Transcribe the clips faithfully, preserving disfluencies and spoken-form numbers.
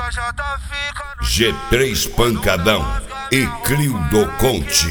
G três Pancadão e Clio Conte.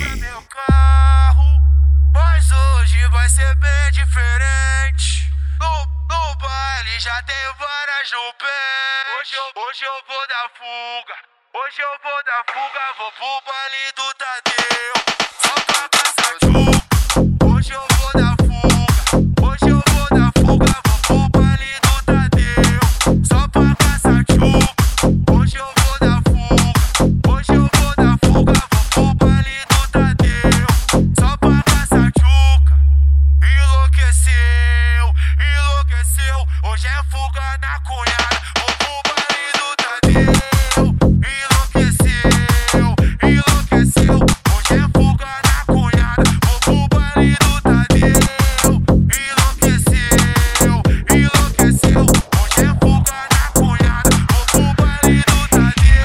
Mas hoje vai ser bem diferente. No, no baile já tem várias no pé. Hoje eu, hoje eu vou dar fuga. Hoje eu vou dar fuga. Vou pro baile do Tadeu. Só pra passar chuva. Hoje eu vou dar fuga. Hoje eu vou dar fuga. Vou pro baile do Tadeu. Só pra passar chuva. Hoje eu vou dar fuga. Hoje eu vou dar fuga. Vou pro baile do Tadeu. Só pra passar chuca. Enlouqueceu, enlouqueceu. Hoje é fuga na cunhada. Vou pro baile do Tadeu. Enlouqueceu, enlouqueceu. Hoje é fuga na cunhada. Vou pro baile do Tadeu. Enlouqueceu, enlouqueceu. Hoje é fuga na cunhada. Vou pro baile do Tadeu.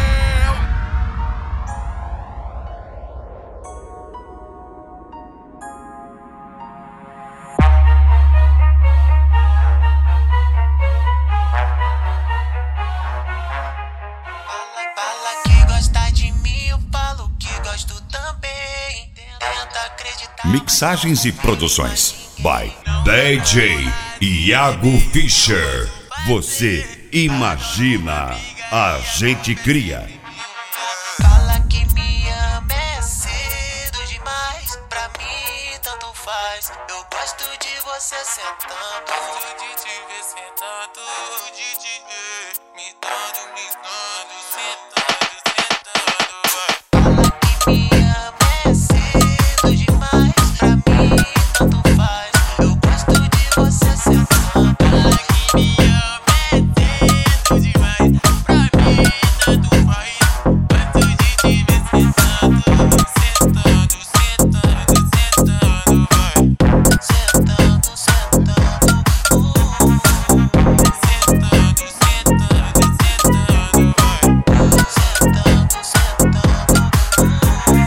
Fala que gosta de mim, eu falo que gosto também. Tenta acreditar. Mixagens e produções by D J Iago Fischer. Você imagina, a gente cria. Fala que me ama, é cedo demais. Pra mim tanto faz. Eu gosto de você sentando. Gosto de te ver sentando. De te ver me dando, me dando, sentando, sentando. Fala que me ama, é cedo demais. Pra mim tanto faz. Eu gosto de você sentando. Fala que me ama, é cedo demais. Pra mim tanto faz. Gosto de te ver sentando. Sentando, sentando, sentando, vai. Sentando, sentando, uh. Sentando, sentando, sentando, vai. Sentando, sentando, uh.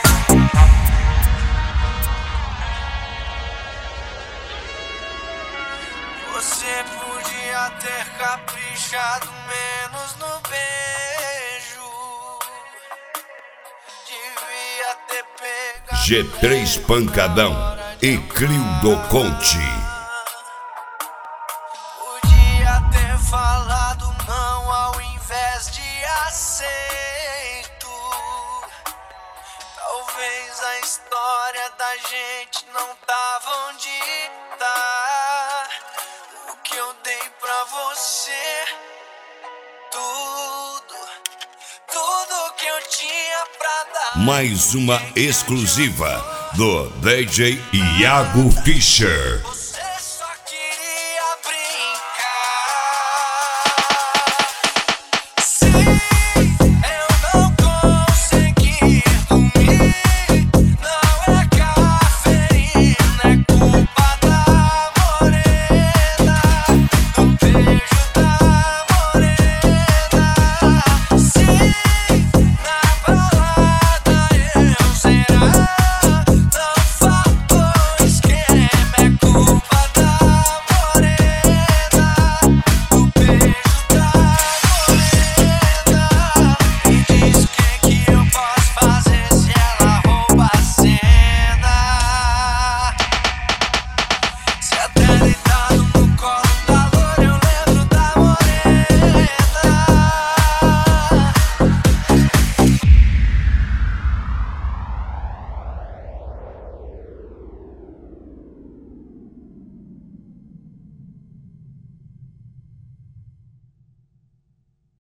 Você podia ter caprichado menos no beijo. Devia ter pegado G três Pancadão e Clio Conte. Podia ter falado não ao invés de aceito. Talvez a história da gente não tava onde tá. O que eu dei pra você, tudo, tudo que eu tinha pra dar. Mais uma exclusiva do D J Iago Fischer.